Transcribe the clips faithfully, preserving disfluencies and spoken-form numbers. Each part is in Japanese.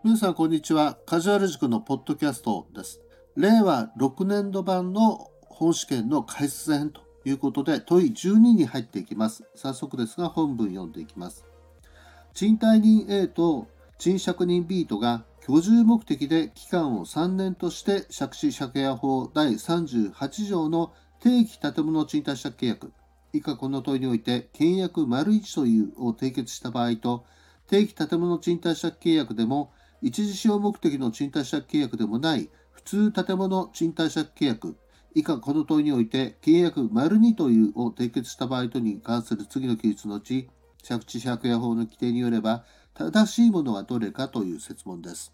皆さんこんにちは。カジュアル塾のポッドキャストです。れいわろくねんど版の本試験の解説編ということで問いじゅうにに入っていきます。早速ですが本文読んでいきます。賃貸人 A と賃借人 B とが居住目的で期間をさんねんとして借地借家法だいさんじゅうはち条の定期建物賃貸借契約以下この問いにおいて契約 ① というを締結した場合と定期建物賃貸借契約でも一時使用目的の賃貸借契約でもない普通建物賃貸借契約以下この問いにおいて契約 ② というを締結した場合とに関する次の記述のうち借地借家法の規定によれば正しいものはどれかという設問です。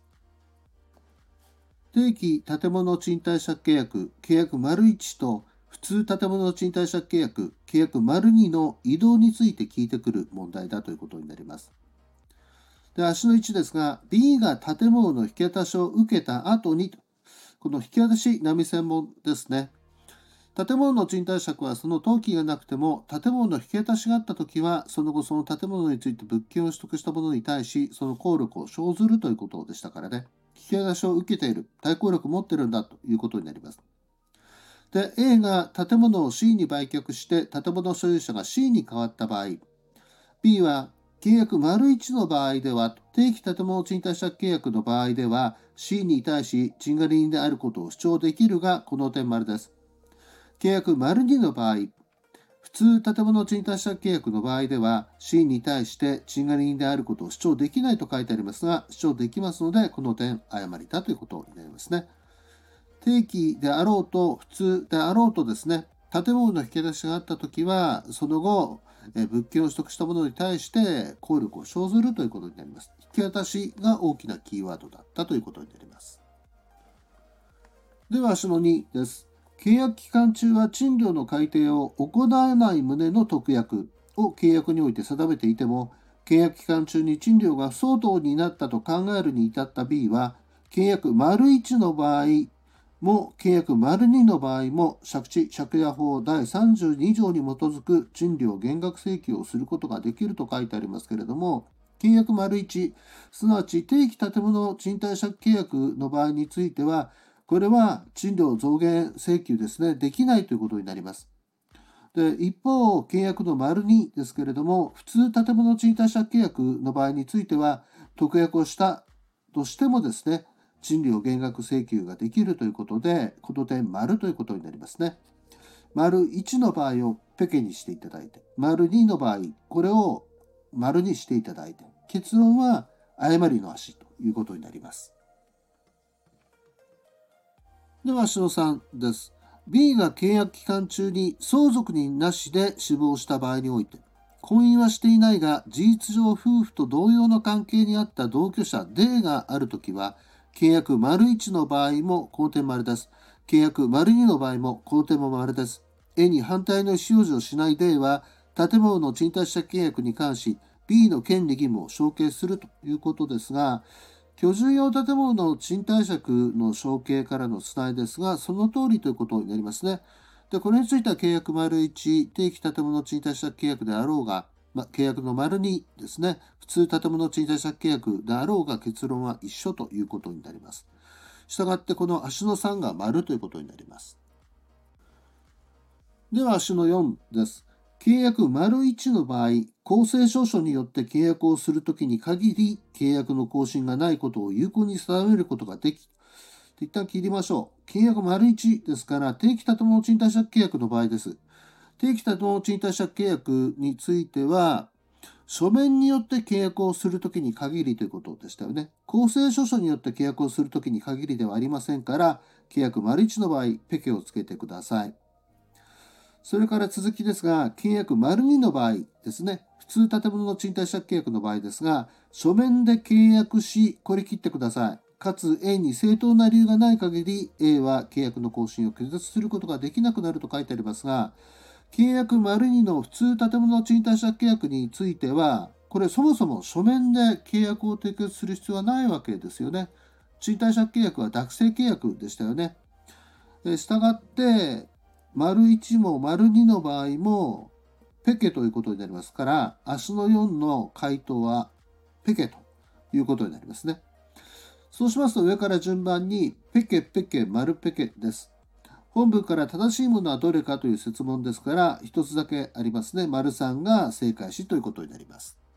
定期建物賃貸借契約契約 ① と普通建物賃貸借契約契約 ② の移動について聞いてくる問題だということになります。で、足のいちですが、B が建物の引き渡しを受けた後に、この引き渡し並専門ですね。建物の賃貸借はその登記がなくても、建物の引き渡しがあったときは、その後その建物について物件を取得した者に対し、その効力を生ずるということでしたからね。引き渡しを受けている、対効力を持っているんだということになります。で、A が建物を C に売却して建物所有者が C に変わった場合、B は契約 ① の場合では、定期建物賃貸借契約の場合では、C に対し賃借人であることを主張できるが、この点丸です。契約 ② の場合、普通建物賃貸借契約の場合では、C に対して賃借人であることを主張できないと書いてありますが、主張できますので、この点誤りだということになりますね。定期であろうと、普通であろうとですね、建物の引き出しがあったときは、その後、物件を取得した者に対して効力を生ずるということになります。引き渡しが大きなキーワードだったということになります。では、足のにです。契約期間中は賃料の改定を行わない旨の特約を契約において定めていても、契約期間中に賃料が不相当になったと考えるに至った B は、契約 ① の場合も契約 ② の場合も借地借家法だいさんじゅうに条に基づく賃料減額請求をすることができると書いてありますけれども、契約 ①、すなわち定期建物賃貸借契約の場合については、これは賃料増減請求ですね、できないということになります。で、一方、契約の ② ですけれども、普通建物賃貸借契約の場合については、特約をしたとしてもですね、賃料減額請求ができるということで、この点丸ということになりますね。丸いちの場合をペケにしていただいて、丸にの場合、これを丸にしていただいて、結論は誤りの足ということになります。では、足のさんです。B が契約期間中に相続人なしで死亡した場合において、婚姻はしていないが、事実上夫婦と同様の関係にあった同居者 D があるときは、契約 ① の場合もこの点丸です。契約 ② の場合もこの点も丸です。A に反対の意思表示をしない D は、建物の賃貸借契約に関し、B の権利義務を承継するということですが、居住用建物の賃貸借の承継からのつないですが、その通りということになりますね。で、これについては契約 ①、定期建物賃貸借契約であろうが、ま、契約の ② ですね、普通建物賃貸借契約であろうが結論は一緒ということになります。したがってこの足のさんが丸ということになります。では足のよんです。契約 ① の場合、公正証書によって契約をするときに限り、契約の更新がないことを有効に定めることができ、一旦切りましょう。契約 ① ですから、定期建物賃貸借契約の場合です。定期建物賃貸借契約については、書面によって契約をするときに限りということでしたよね。公正証書によって契約をするときに限りではありませんから、契約 ① の場合、ペケをつけてください。それから続きですが、契約 ② の場合ですね。普通建物の賃貸借契約の場合ですが、書面で契約し、これ切ってください。かつ A に正当な理由がない限り、A は契約の更新を拒絶することができなくなると書いてありますが、契約 ② の普通建物賃貸借契約については、これそもそも書面で契約を締結する必要はないわけですよね。賃貸借契約は諾成契約でしたよね。したがって、丸いちも丸にの場合もペケということになりますから、足のよんの回答はペケということになりますね。 そうしますと上から順番にペケペケ丸ペケです。本文から正しいものはどれかという設問ですから、一つだけありますね。丸さんが正解しということになります。